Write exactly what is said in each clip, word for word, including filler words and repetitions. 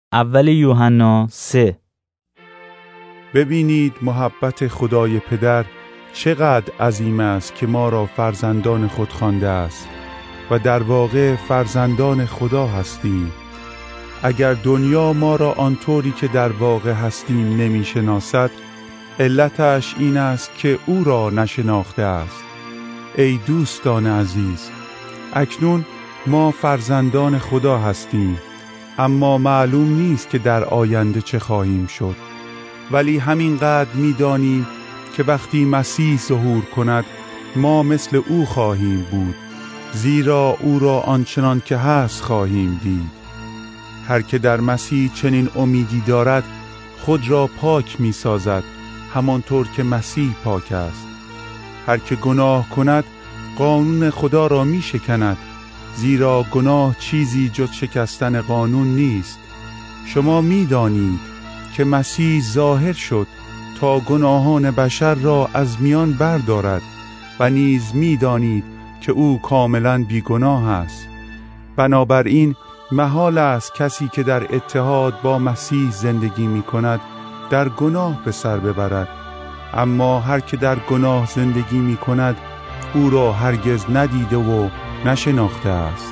اول یوحنا سه. ببینید محبت خدای پدر چقدر عظیم است که ما را فرزندان خود خوانده است و در واقع فرزندان خدا هستیم. اگر دنیا ما را آنطوری که در واقع هستیم نمی شناسد، علتش این است که او را نشناخته است. ای دوستان عزیز، اکنون ما فرزندان خدا هستیم، اما معلوم نیست که در آینده چه خواهیم شد. ولی همینقدر می دانیم که وقتی مسیح ظهور کند ما مثل او خواهیم بود، زیرا او را آنچنان که هست خواهیم دید. هر که در مسیح چنین امیدی دارد خود را پاک می سازد، همانطور که مسیح پاک است. هر که گناه کند قانون خدا را می شکند، زیرا گناه چیزی جز شکستن قانون نیست. شما می دانید که مسیح ظاهر شد تا گناهان بشر را از میان بردارد و نیز می دانید که او کاملا بیگناه است. بنابراین محال است کسی که در اتحاد با مسیح زندگی می کند در گناه به سر ببرد، اما هر که در گناه زندگی می کند او را هرگز ندیده و نشناخته است.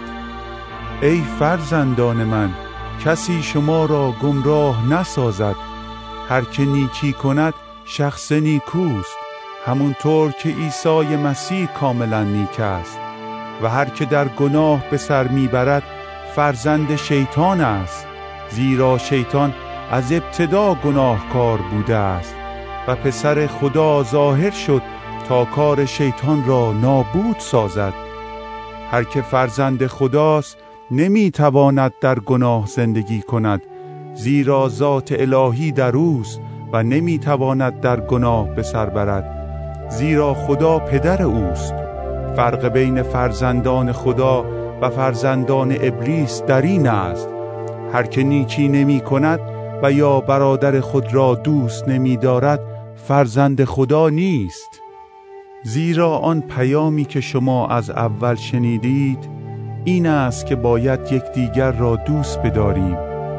ای فرزندان من، کسی شما را گمراه نسازد. هر که نیکی کند شخص نیکوست، همونطور که عیسی مسیح کاملا نیک است. و هر که در گناه به سر میبرد فرزند شیطان است، زیرا شیطان از ابتدا گناهکار بوده است و پسر خدا ظاهر شد تا کار شیطان را نابود سازد. هر که فرزند خداست نمیتواند در گناه زندگی کند، زیرا ذات الهی در اوست و نمیتواند در گناه به سر برد، زیرا خدا پدر اوست. فرق بین فرزندان خدا و فرزندان ابلیس در این است: هر که نیکی نمی کند و یا برادر خود را دوست نمی دارد فرزند خدا نیست. زیرا آن پیامی که شما از اول شنیدید این است که باید یکدیگر را دوست بداریم.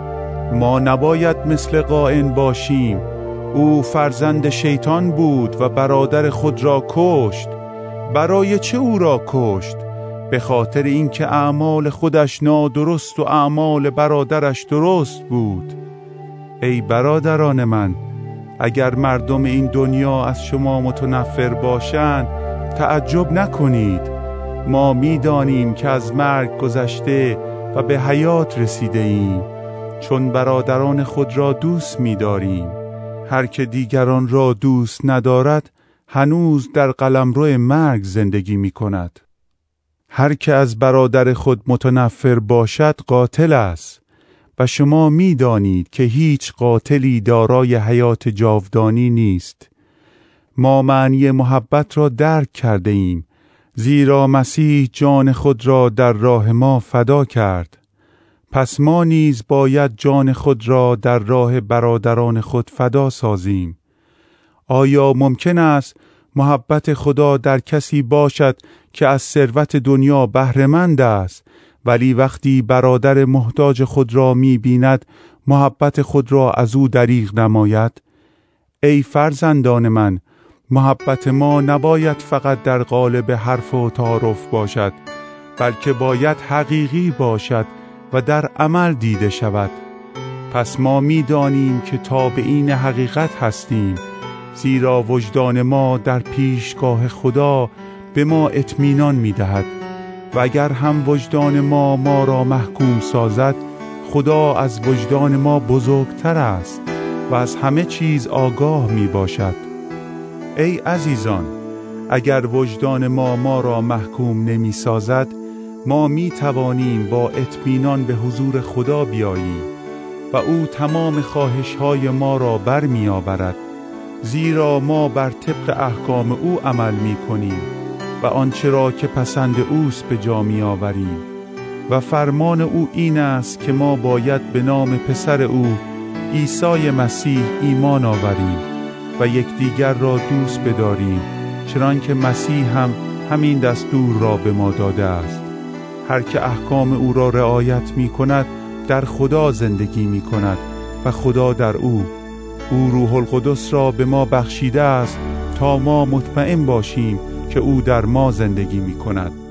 ما نباید مثل قائن باشیم. او فرزند شیطان بود و برادر خود را کشت. برای چه او را کشت؟ به خاطر اینکه اعمال خودش نادرست و اعمال برادرش درست بود. ای برادران من، اگر مردم این دنیا از شما متنفر باشند تعجب نکنید. ما می‌دانیم که از مرگ گذشته و به حیات رسیده ایم، چون برادران خود را دوست می‌داریم. هر که دیگران را دوست ندارد هنوز در قلمرو مرگ زندگی می‌کند. هر که از برادر خود متنفر باشد قاتل است و شما می‌دانید که هیچ قاتلی دارای حیات جاودانی نیست. ما معنی محبت را درک کرده ایم، زیرا مسیح جان خود را در راه ما فدا کرد. پس ما نیز باید جان خود را در راه برادران خود فدا سازیم. آیا ممکن است محبت خدا در کسی باشد که از ثروت دنیا بهره‌مند است، ولی وقتی برادر محتاج خود را می بیند محبت خود را از او دریغ نماید؟ ای فرزندان من، محبت ما نباید فقط در قالب حرف و تعارف باشد، بلکه باید حقیقی باشد و در عمل دیده شود. پس ما می دانیم که تابعین حقیقت هستیم، زیرا وجدان ما در پیشگاه خدا به ما اطمینان می دهد. و اگر هم وجدان ما ما را محکوم سازد، خدا از وجدان ما بزرگتر است و از همه چیز آگاه می باشد. ای عزیزان، اگر وجدان ما ما را محکوم نمی سازد، ما می توانیم با اطمینان به حضور خدا بیاییم و او تمام خواهش‌های ما را بر می آورد، زیرا ما بر طبق احکام او عمل می کنیم و آنچه را که پسند اوست به جا می آوریم. و فرمان او این است که ما باید به نام پسر او عیسی مسیح ایمان آوریم و یکدیگر را دوست بداریم، چنانکه مسیح هم همین دستور را به ما داده است. هر که احکام او را رعایت می کند در خدا زندگی می کند و خدا در او. او روح القدس را به ما بخشیده است تا ما مطمئن باشیم که او در ما زندگی می کند.